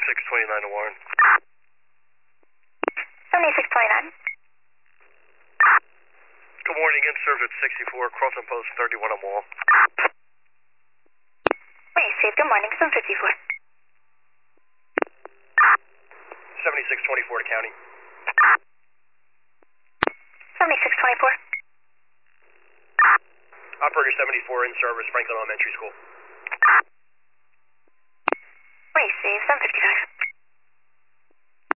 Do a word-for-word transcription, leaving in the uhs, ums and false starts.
seventy-six twenty-nine to Warren. seventy-six twenty-nine. Good morning, in service sixty-four, Crofton Post thirty-one on Wall. Macy's, good morning, seven fifty-four. seventy-six twenty-four to County. seventy-six twenty-four. Operator seventy-four in service, Franklin Elementary School.